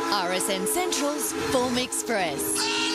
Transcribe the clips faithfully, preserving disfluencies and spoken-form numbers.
R S N Central's Form Express.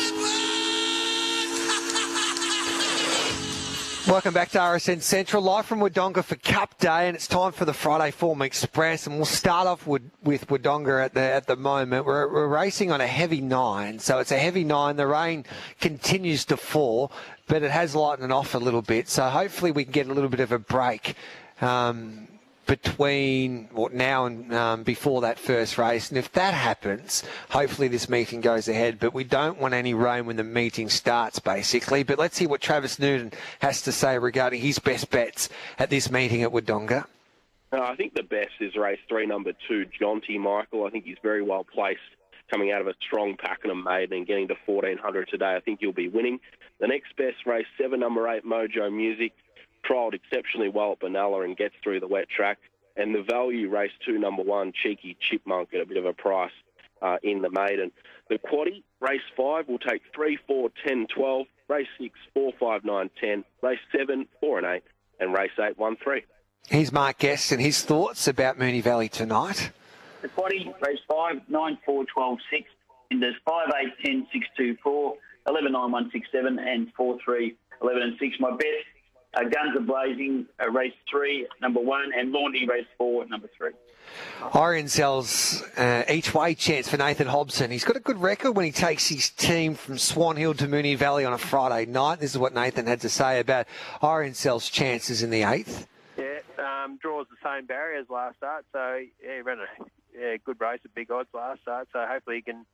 Welcome back to R S N Central, live from Wodonga for Cup Day, and it's time for the Friday Form Express. And we'll start off with, with Wodonga at the at the moment. We're, we're racing on a heavy nine, so it's a heavy nine. The rain continues to fall, but it has lightened off a little bit. So hopefully we can get a little bit of a break um, between well, now and um, before that first race. And if that happens, hopefully this meeting goes ahead. But we don't want any rain when the meeting starts, basically. But let's see what Travis Newton has to say regarding his best bets at this meeting at Wodonga. Uh, I think the best is race three, number two, Jonty Michael. I think he's very well placed coming out of a strong Pakenham maiden and getting to fourteen hundred today. I think he'll be winning. The next best, race seven, number eight, Mojo Music. Trialled exceptionally well at Benalla and gets through the wet track. And the value, race two, number one, Cheeky Chipmunk at a bit of a price uh, in the maiden. The quaddie, race five, will take three, four, ten, twelve. Race six, four, five, nine, ten. Race seven, four and eight. And race eight, one, three. Here's Mark Guest and his thoughts about Moonee Valley tonight. The quaddie, race five, nine, four, twelve, six. And there's five, eight, ten, six, two, four, eleven, nine, one, six, seven, and four, three, eleven, and six. My best. Uh, Guns Are Blazing, uh, race three, number one, and Laundy, race four, number three. Orion sells uh, each way chance for Nathan Hobson. He's got a good record when he takes his team from Swan Hill to Moonee Valley on a Friday night. This is what Nathan had to say about Orion sells chances in the eighth. Yeah, um, draws the same barrier as last start, so yeah, he ran a yeah, good race at big odds last start, so hopefully he can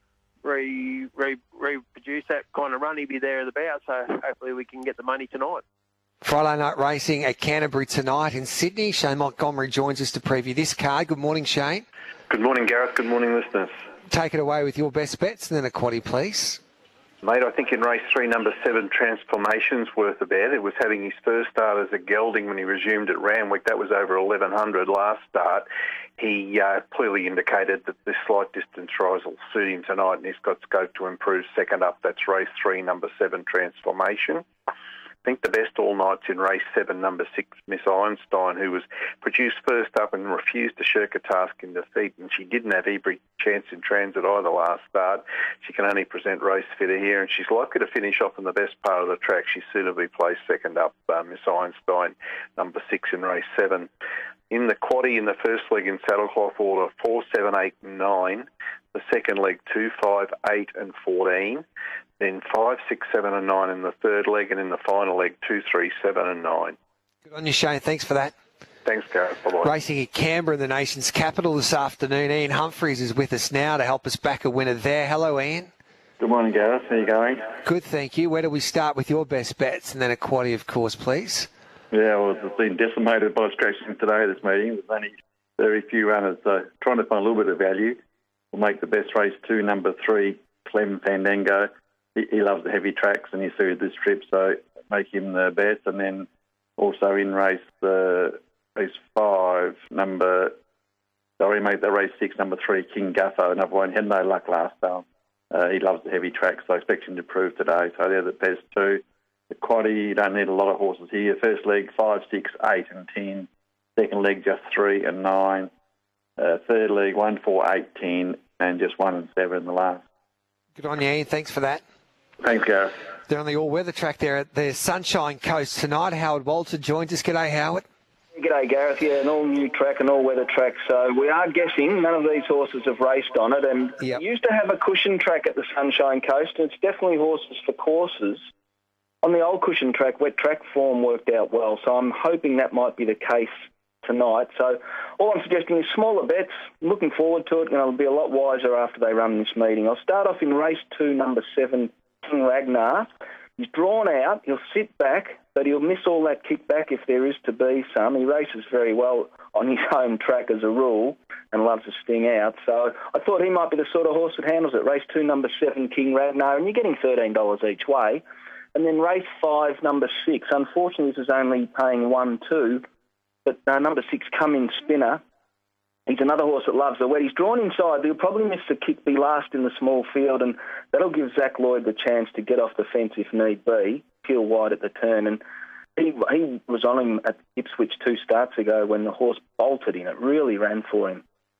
re, re, reproduce that kind of run. He'll be there at the bout, so hopefully we can get the money tonight. Friday night racing at Canterbury tonight in Sydney. Shane Montgomery joins us to preview this card. Good morning, Shane. Good morning, Gareth. Good morning, listeners. Take it away with your best bets and then a quaddie, please. Mate, I think in race three, number seven, Transformation's worth a bet. It was having his first start as a gelding when he resumed at Randwick. That was over eleven hundred last start. He uh, clearly indicated that this slight distance rise will suit him tonight, and he's got scope to improve second up. That's race three, number seven, Transformation. I think the best all night's in race seven, number six, Miss Einstein, who was produced first up and refused to shirk a task in defeat, and she didn't have every chance in transit either last start. She can only present race fitter here, and she's likely to finish off in the best part of the track. She's suitably placed second up, uh, Miss Einstein, number six in race seven. In the quaddie, in the first leg in saddlecloth order, four, seven, eight, and nine. The second leg, two, five, eight, and fourteen. Then five, six, seven, and nine in the third leg, and in the final leg, two, three, seven, and nine. Good on you, Shane. Thanks for that. Thanks, Gareth. Bye-bye. Racing at Canberra in the nation's capital this afternoon. Ian Humphries is with us now to help us back a winner there. Hello, Ian. Good morning, Gareth. How are you going? Good, thank you. Where do we start with your best bets? And then a quaddie, of course, please. Yeah, well, it's been decimated by scratching today, this meeting. There's only very few runners, so trying to find a little bit of value. We'll make the best race two, number three, Clem Fandango. He, he loves the heavy tracks and he suited this trip, so make him the best. And then also in race uh, race five, number, sorry, make the race six, number three, King Guffo, another one. He had no luck last time. Uh, he loves the heavy tracks, so I expect him to prove today. So they're the best two. The quaddie, you don't need a lot of horses here. First leg, five, six, eight, and ten. Second leg, just three and nine. Uh, third leg, one, four, eight, ten, and just one and seven in the last. Good on you, Ian. Thanks for that. Thanks, Gareth. They're on the all-weather track there at the Sunshine Coast tonight. Howard Walter joins us. G'day, Howard. G'day, Gareth. Yeah, an all-new track, an all-weather track. So we are guessing none of these horses have raced on it. And yep. We used to have a cushion track at the Sunshine Coast, and it's definitely horses for courses. On the old cushion track, wet track form worked out well. So I'm hoping that might be the case tonight. So all I'm suggesting is smaller bets. Looking forward to it, and I'll be a lot wiser after they run this meeting. I'll start off in race two, number seven, King Ragnar. He's drawn out. He'll sit back, but he'll miss all that kickback if there is to be some. He races very well on his home track as a rule and loves to sting out. So I thought he might be the sort of horse that handles it. Race two, number seven, King Ragnar, and you're getting thirteen dollars each way. And then race five, number six. Unfortunately, this is only paying one, two. But uh, number six, Come In Spinner. He's another horse that loves the wet. He's drawn inside. He'll probably miss the kick, be last in the small field, and that'll give Zach Lloyd the chance to get off the fence if need be, peel wide at the turn. And he he was on him at Ipswich two starts ago when the horse bolted in. It really ran for him.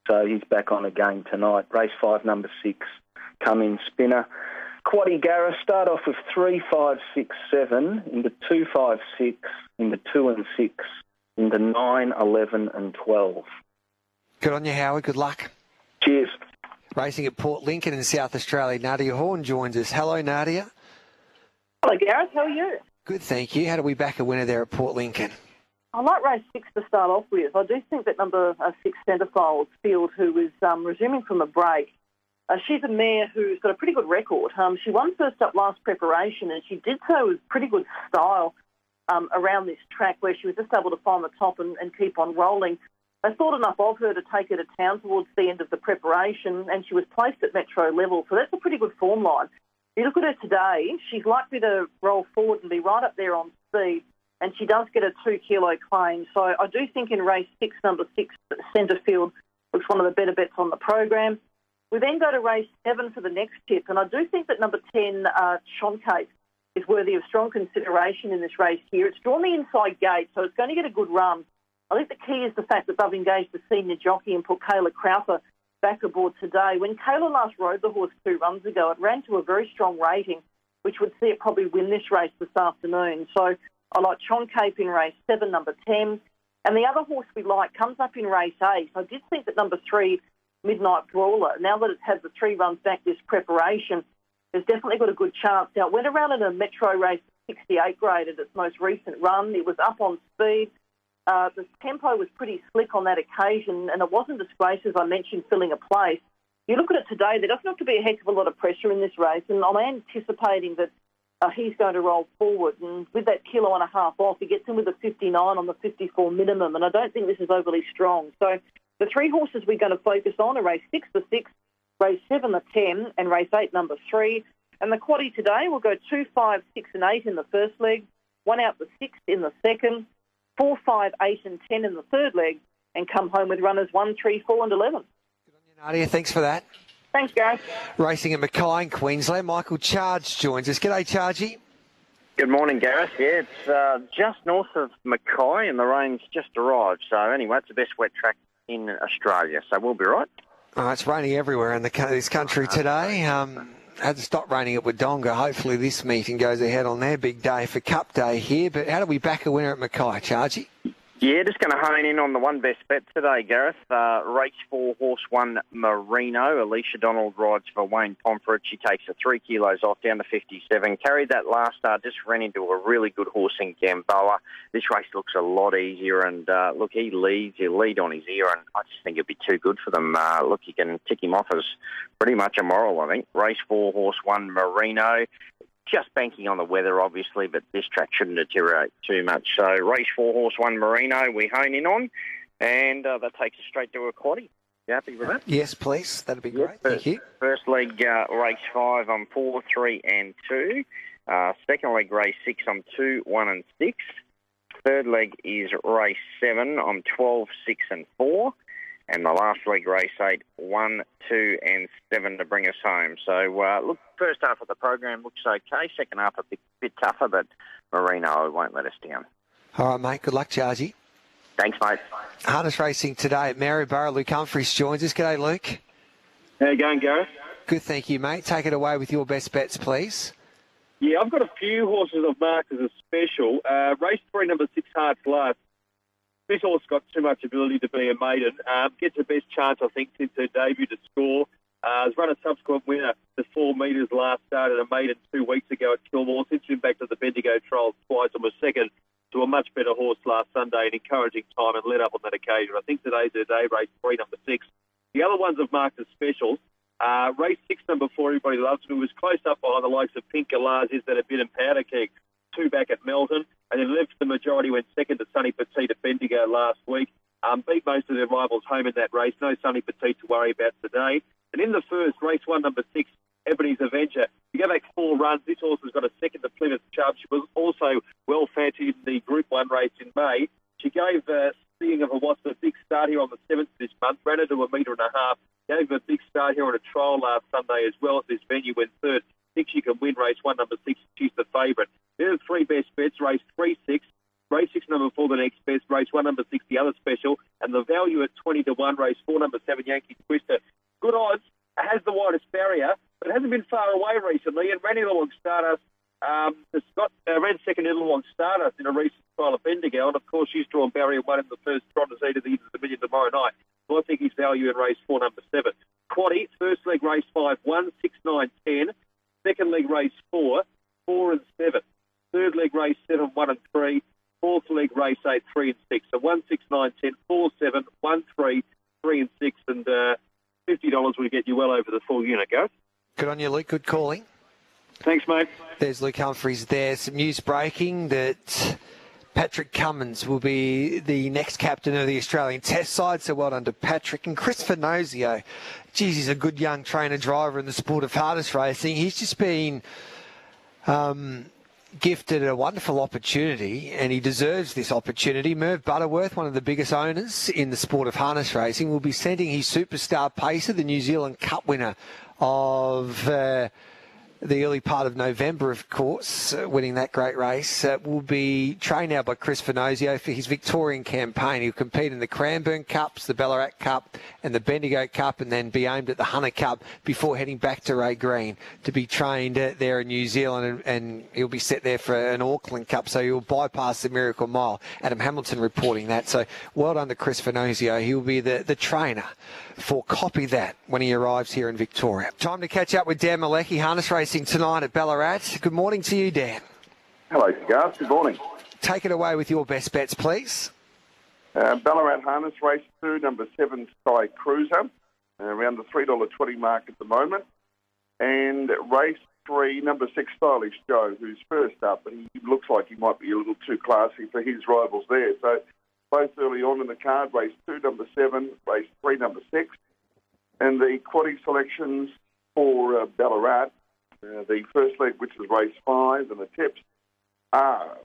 so he's back on again tonight. Race five, number six, Come In Spinner. Quaddy Gareth, start off with three, five, six, seven, into two, five, six, into two and six, into nine, eleven and twelve. Good on you, Howard. Good luck. Cheers. Racing at Port Lincoln in South Australia, Nadia Horn joins us. Hello, Nadia. Hello, Gareth. How are you? Good, thank you. How do we back a winner there at Port Lincoln? I like race six to start off with. I do think that number uh, six, Centrefold Field, who is um, resuming from a break, uh, she's a mare who's got a pretty good record. Um, she won first up last preparation, and she did so with pretty good style um, around this track, where she was just able to find the top and, and keep on rolling. They thought enough of her to take her to town towards the end of the preparation, and she was placed at metro level, so that's a pretty good form line. If you look at her today, she's likely to roll forward and be right up there on speed, and she does get a two-kilo claim. So I do think in race six, number six, Centrefield looks one of the better bets on the program. We then go to race seven for the next tip, and I do think that number ten, uh, Shoncape, is worthy of strong consideration in this race here. It's drawn the inside gate, so it's going to get a good run. I think the key is the fact that they've engaged the senior jockey and put Kayla Crowther back aboard today. When Kayla last rode the horse two runs ago, it ran to a very strong rating, which would see it probably win this race this afternoon. So I like Shoncape in race seven, number ten. And the other horse we like comes up in race eight. I did think that number three, Midnight Brawler, now that it's had the three runs back this preparation, has definitely got a good chance. Now, it went around in a metro race sixty-eight grade at its most recent run. It was up on speed. Uh, the tempo was pretty slick on that occasion, and it wasn't disgraced, as I mentioned, filling a place. You look at it today, there doesn't have to be a heck of a lot of pressure in this race, and I'm anticipating that uh, he's going to roll forward. And with that kilo and a half off, he gets in with a fifty-nine on the fifty-four minimum, and I don't think this is overly strong. So the three horses we're going to focus on are race six, the six, race seven, the ten, and race eight, number three. And the quaddie today will go two, five, six, and eight in the first leg, one out the sixth in the second, four, five, eight, and ten in the third leg, and come home with runners one, three, four, and eleven. Good on you, Nadia. Thanks for that. Thanks, Gareth. Racing at Mackay in Queensland, Michael Charge joins us. G'day, Chargy. Good morning, Gareth. Yeah, it's uh, just north of Mackay, and the rain's just arrived. So anyway, it's the best wet track in Australia, so we'll be right. Oh, it's raining everywhere in the, this country today. Um, had to stop raining at Wodonga. Hopefully this meeting goes ahead on their big day for Cup Day here. But how do we back a winner at Mackay, Chargy? Yeah, just going to hone in on the one best bet today, Gareth. Uh, race four, horse one, Marino. Alicia Donald rides for Wayne Pomfret. She takes her three kilos off down to fifty-seven. Carried that last start, just ran into a really good horse in Gamboa. This race looks a lot easier, and uh, look, he leads. He'll lead on his ear, and I just think it'd be too good for them. Uh, look, you can tick him off as pretty much a moral, I think. Race four, horse one, Marino. Just banking on the weather, obviously, but this track shouldn't deteriorate too much. So race four, horse one, Marino, we hone in on, and uh, that takes us straight to a quaddie. You happy with that? Yes, please. That'd be great. Yep. Thank First, you. First leg, uh, race five, I'm four, three, and two. Uh, second leg, race six, I'm two, one, and six. Third leg is race seven, I'm twelve, six, and four. And the last leg, race eight, one, two, and seven to bring us home. So, uh, look, first half of the program looks okay. Second half a bit, bit tougher, but Marino won't let us down. All right, mate. Good luck, Chargy. Thanks, mate. Harness racing today at Maryborough. Luke Humphries joins us. G'day, Luke. How you going, Gareth? Good, thank you, mate. Take it away with your best bets, please. Yeah, I've got a few horses I've marked as a special. Uh, race three, number six, Hearts Last. This horse got too much ability to be a maiden. Um, gets the best chance, I think, since her debut to score. Uh, has run a subsequent winner the four metres last start at a maiden two weeks ago at Kilmore. Since been back to the Bendigo trials twice and was second to a much better horse last Sunday, an encouraging time and led up on that occasion. I think today's her day, race three, number six. The other ones I've marked as specials. Uh, race six, number four, everybody loves me, was close up behind the likes of Pink Galaz, is that a bit and Powder Keg. Two back at Melton, and then left the majority, went second to Sunny Petite at Bendigo last week. Um, beat most of their rivals home in that race. No Sunny Petite to worry about today. And in the first, race one, number six, Ebony's Avenger. You go back four runs, this horse has got a second to Plymouth Chubb. She was also well fancied in the Group one race in May. She gave uh, Seeing of a Wasp a big start here on the seventh this month, ran her to a metre and a half, gave her a big start here on a trial last Sunday as well at this venue, went third. Think she can win race one, number six. She's the favourite. There's three best bets. Race three, six, Race six, number four, the next best. Race one, number six, the other special. And the value at twenty to one, race four, number seven, Yankee Twister. Good odds, has the widest barrier, but hasn't been far away recently. And ran Illawong Stardust, um, has got, uh, ran second Illawong Stardust in a recent trial of Bendigo. And of course, she's drawn barrier one in the first trot to see to the end of the million tomorrow night. So I think his value in race four, number seven. Quaddy, first leg race five, one, six, nine, ten. Second leg race four, four and seven. Third leg race seven, one and three. Fourth leg race eight, three and six. So one, six, nine, ten, four, seven, one, three, three and six, and uh, fifty dollars will get you well over the full unit, Gareth. Good on you, Luke. Good calling. Thanks, mate. There's Luke Humphries there. Some news breaking that Patrick Cummins will be the next captain of the Australian Test side, so well done to Patrick. And Chris Finozio, geez, he's a good young trainer driver in the sport of harness racing. He's just been um, gifted a wonderful opportunity, and he deserves this opportunity. Merv Butterworth, one of the biggest owners in the sport of harness racing, will be sending his superstar pacer, the New Zealand Cup winner of Uh, the early part of November, of course, uh, winning that great race, uh, will be trained now by Chris Finozio for his Victorian campaign. He'll compete in the Cranbourne Cups, the Ballarat Cup and the Bendigo Cup, and then be aimed at the Hunter Cup before heading back to Ray Green to be trained uh, there in New Zealand, and, and he'll be set there for an Auckland Cup, so he'll bypass the Miracle Mile. Adam Hamilton reporting that, so well done to Chris Finozio. He'll be the, the trainer for Copy That when he arrives here in Victoria. Time to catch up with Dan Malecki, harness racing tonight at Ballarat. Good morning to you, Dan. Hello, Garth. Good morning. Take it away with your best bets, please. Uh, Ballarat Harness Race two, number seven, Sky Cruiser, uh, around the three dollars twenty mark at the moment. And race three, number six, Stylish Joe, who's first up, but he looks like he might be a little too classy for his rivals there. So both early on in the card, race two, number seven, race three, number six. And the quaddy selections for uh, Ballarat, uh, the first leg, which is race five, and the tips are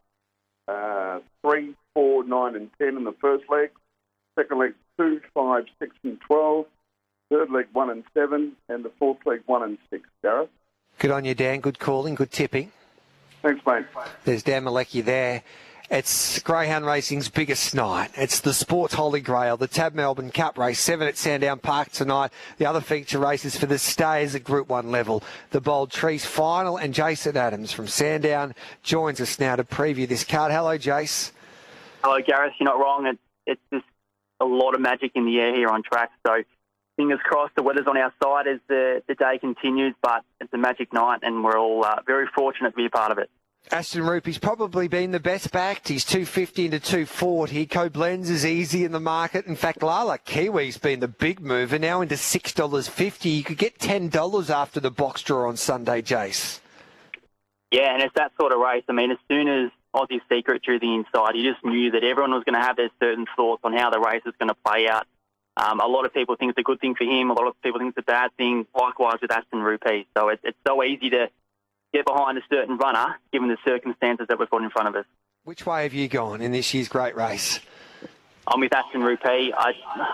uh, three, four, nine, and ten in the first leg. Second leg, two, five, six, and twelve. Third leg, one and seven, and the fourth leg, one and six. Gareth? Good on you, Dan. Good calling, good tipping. Thanks, mate. There's Dan Malecki there. It's Greyhound Racing's biggest night. It's the Sports Holy Grail, the Tab Melbourne Cup race, seven at Sandown Park tonight. The other feature races for the stays at Group one level. The Bold Trees final, and Jason Adams from Sandown joins us now to preview this card. Hello, Jace. Hello, Gareth. You're not wrong. It's, it's just a lot of magic in the air here on track. So fingers crossed the weather's on our side as the, the day continues, but it's a magic night and we're all uh, very fortunate to be a part of it. Aston Rupi's probably been the best backed. He's two fifty into two forty. Koblenz is easy in the market. In fact, Lala Kiwi's been the big mover, now into six dollars fifty. You could get ten dollars after the box draw on Sunday, Jace. Yeah, and it's that sort of race. I mean, as soon as Aussie Secret drew the inside, you just knew that everyone was going to have their certain thoughts on how the race is going to play out. Um, a lot of people think it's a good thing for him. A lot of people think it's a bad thing. Likewise with Aston Rupi. So it, it's so easy to get behind a certain runner, given the circumstances that we've got in front of us. Which way have you gone in this year's great race? I'm with Aston Rupi. I,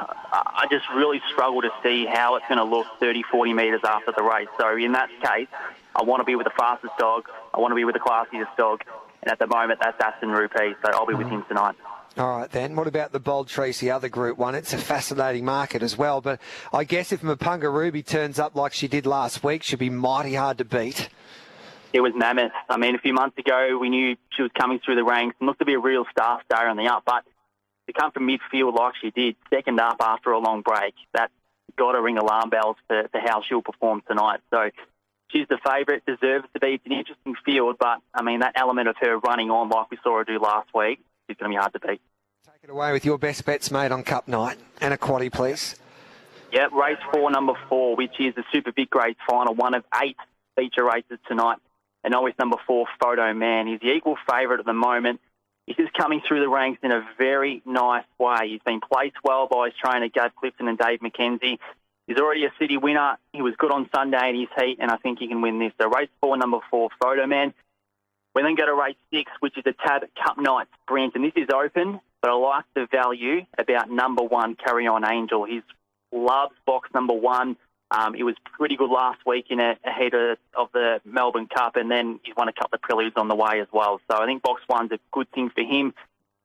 I just really struggle to see how it's going to look thirty, forty metres after the race. So in that case, I want to be with the fastest dog. I want to be with the classiest dog. And at the moment, that's Aston Rupi. So I'll be with him tonight. All right, then. What about the Bold Trees, the other Group one? It's a fascinating market as well. But I guess if Mapunga Ruby turns up like she did last week, she'll be mighty hard to beat. It was mammoth. I mean, a few months ago, we knew she was coming through the ranks and looked to be a real star star on the up. But to come from midfield like she did, second up after a long break, that's got to ring alarm bells for, for how she'll perform tonight. So she's the favourite, deserves to be. It's an interesting field, but, I mean, that element of her running on like we saw her do last week is going to be hard to beat. Take it away with your best bets, mate, on Cup night. And a quaddie, please. Yep, race four, number four, which is the Super Big Grades final, one of eight feature races tonight. And always number four, Photo Man. He's the equal favourite at the moment. He's just coming through the ranks in a very nice way. He's been placed well by his trainer, Gav Clifton and Dave McKenzie. He's already a city winner. He was good on Sunday in his heat, and I think he can win this. So race four, number four, Photo Man. We then go to race six, which is a Tab Cup Night Sprint. And this is open, but I like the value about number one, Carry On Angel. He's loves box number one. Um, he was pretty good last week in a, ahead of, of the Melbourne Cup, and then he's won a couple of preludes on the way as well. So I think box one's a good thing for him.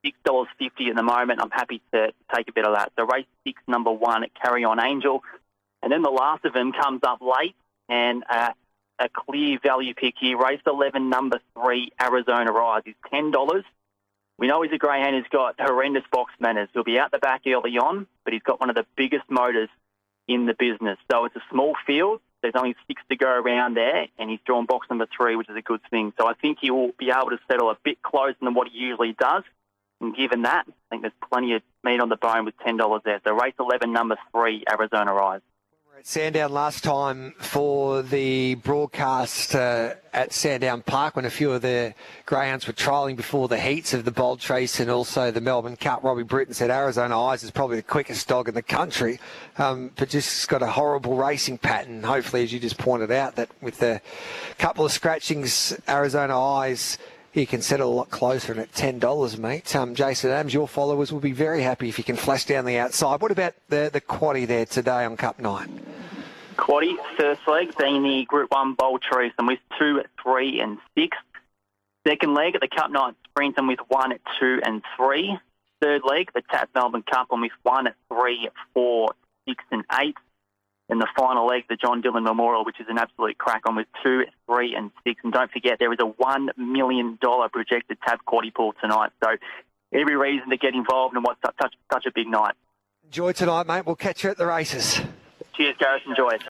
six dollars fifty at the moment. I'm happy to take a bit of that. So race six, number one, Carry On Angel. And then the last of them comes up late, and uh, a clear value pick here. Race eleven, number three, Arizona Rise, is ten dollars. We know he's a greyhound who's got horrendous box manners. He'll be out the back early on, but he's got one of the biggest motors in the business. So it's a small field. There's only six to go around there, and he's drawn box number three, which is a good thing. So I think he will be able to settle a bit closer than what he usually does. And given that, I think there's plenty of meat on the bone with ten dollars there. So race eleven, number three, Arizona Rise. At Sandown last time for the broadcast uh, at Sandown Park when a few of the greyhounds were trialling before the heats of the Bold Trace and also the Melbourne Cup. Robbie Britton said Arizona Eyes is probably the quickest dog in the country, um, but just got a horrible racing pattern. Hopefully, as you just pointed out, that with a couple of scratchings, Arizona Eyes, you can settle a lot closer, and at ten dollars, mate. Um, Jason Adams, your followers will be very happy if you can flash down the outside. What about the, the quaddie there today on Cup nine? Quaddie, first leg being the Group one Bold Truth, and with two, three and six. Second leg at the Cup nine Sprint, and with one, two and three. Third leg, the Tap Melbourne Cup, and with one, three, four, six and eight. And the final leg, the John Dillon Memorial, which is an absolute crack on with two, three and six. And don't forget, there is a one million dollars projected Tab Quaddie pool tonight. So every reason to get involved in what's such, such a big night. Enjoy tonight, mate. We'll catch you at the races. Cheers, Gareth. Enjoy it.